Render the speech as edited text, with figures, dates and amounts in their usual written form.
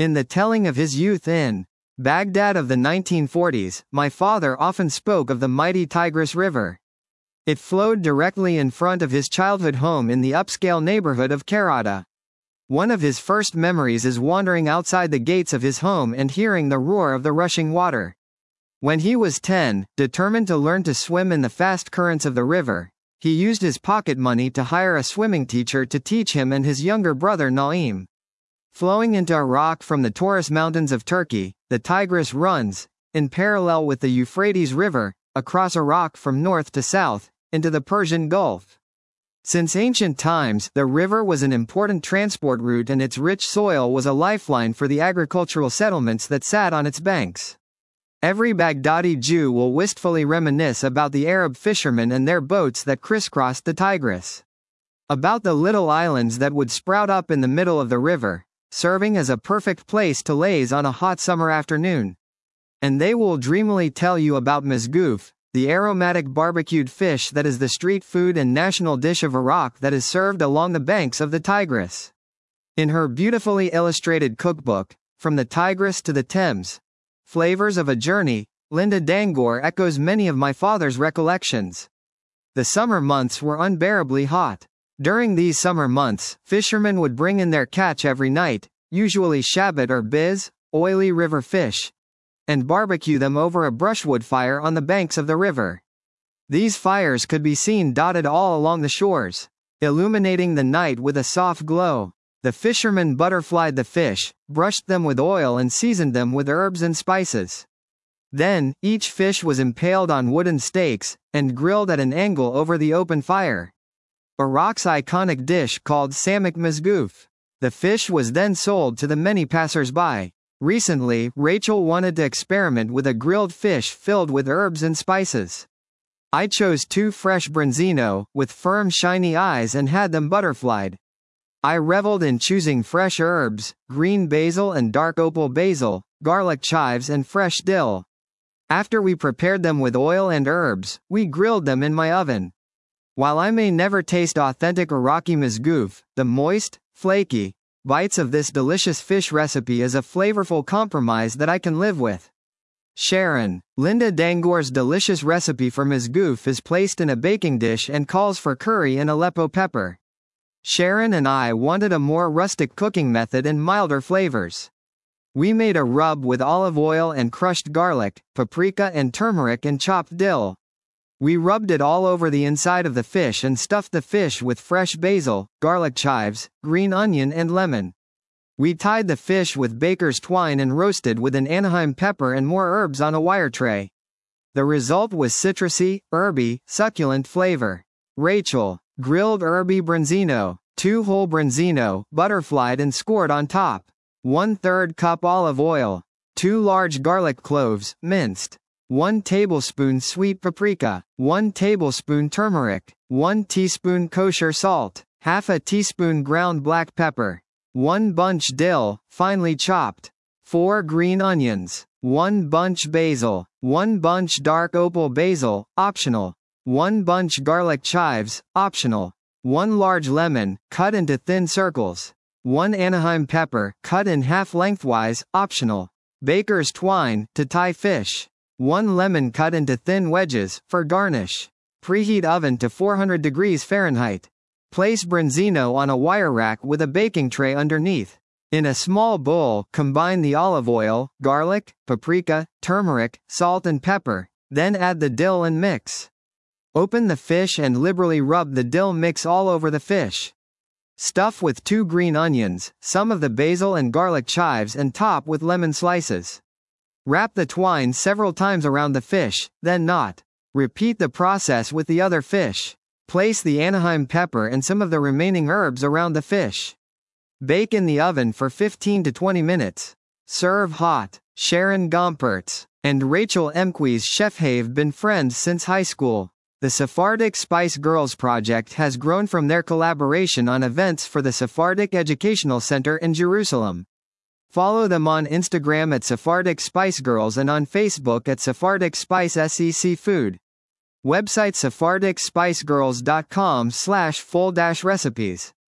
In the telling of his youth in Baghdad of the 1940s, my father often spoke of the mighty Tigris River. It flowed directly in front of his childhood home in the upscale neighborhood of Karada. One of his first memories is wandering outside the gates of his home and hearing the roar of the rushing water. When he was 10, determined to learn to swim in the fast currents of the river, he used his pocket money to hire a swimming teacher to teach him and his younger brother Naim. Flowing into Iraq from the Taurus Mountains of Turkey, the Tigris runs, in parallel with the Euphrates River, across Iraq from north to south, into the Persian Gulf. Since ancient times, the river was an important transport route and its rich soil was a lifeline for the agricultural settlements that sat on its banks. Every Baghdadi Jew will wistfully reminisce about the Arab fishermen and their boats that crisscrossed the Tigris. About the little islands that would sprout up in the middle of the river, serving as a perfect place to laze on a hot summer afternoon. And they will dreamily tell you about mizgoof, the aromatic barbecued fish that is the street food and national dish of Iraq that is served along the banks of the Tigris. In her beautifully illustrated cookbook, From the Tigris to the Thames, Flavors of a Journey, Linda Dangor echoes many of my father's recollections. The summer months were unbearably hot. During these summer months, fishermen would bring in their catch every night, usually shabbat or biz, oily river fish, and barbecue them over a brushwood fire on the banks of the river. These fires could be seen dotted all along the shores, illuminating the night with a soft glow. The fishermen butterflied the fish, brushed them with oil and seasoned them with herbs and spices. Then, each fish was impaled on wooden stakes, and grilled at an angle over the open fire. Iraq's iconic dish called samak mizgoof. The fish was then sold to the many passers-by. Recently, Rachel wanted to experiment with a grilled fish filled with herbs and spices. I chose 2 fresh branzino, with firm shiny eyes and had them butterflied. I reveled in choosing fresh herbs, green basil and dark opal basil, garlic chives and fresh dill. After we prepared them with oil and herbs, we grilled them in my oven. While I may never taste authentic Iraqi mizgoof, the moist, flaky bites of this delicious fish recipe is a flavorful compromise that I can live with. Sharon. Linda Dangor's delicious recipe for mizgoof is placed in a baking dish and calls for curry and Aleppo pepper. Sharon and I wanted a more rustic cooking method and milder flavors. We made a rub with olive oil and crushed garlic, paprika and turmeric and chopped dill. We rubbed it all over the inside of the fish and stuffed the fish with fresh basil, garlic chives, green onion and lemon. We tied the fish with baker's twine and roasted with an Anaheim pepper and more herbs on a wire tray. The result was citrusy, herby, succulent flavor. Rachel. Grilled herby branzino, 2 whole branzino, butterflied and scored on top. 1/3 cup olive oil. 2 large garlic cloves, minced. 1 tablespoon sweet paprika. 1 tablespoon turmeric. 1 teaspoon kosher salt. Half a teaspoon ground black pepper. 1 bunch dill, finely chopped. 4 green onions. 1 bunch basil. 1 bunch dark opal basil, optional. 1 bunch garlic chives, optional. 1 large lemon, cut into thin circles. 1 Anaheim pepper, cut in half lengthwise, optional. Baker's twine, to tie fish. 1 lemon cut into thin wedges, for garnish. Preheat oven to 400 degrees Fahrenheit. Place branzino on a wire rack with a baking tray underneath. In a small bowl, combine the olive oil, garlic, paprika, turmeric, salt and pepper. Then add the dill and mix. Open the fish and liberally rub the dill mix all over the fish. Stuff with 2 green onions, some of the basil and garlic chives and top with lemon slices. Wrap the twine several times around the fish, then knot. Repeat the process with the other fish. Place the Anaheim pepper and some of the remaining herbs around the fish. Bake in the oven for 15 to 20 minutes. Serve hot. Sharon Gompertz and Rachel Emquist chef have been friends since high school. The Sephardic Spice Girls project has grown from their collaboration on events for the Sephardic Educational Center in Jerusalem. Follow them on Instagram at Sephardic Spice Girls and on Facebook at Sephardic Spice SEC Food. Website SephardicSpiceGirls.com/full-recipes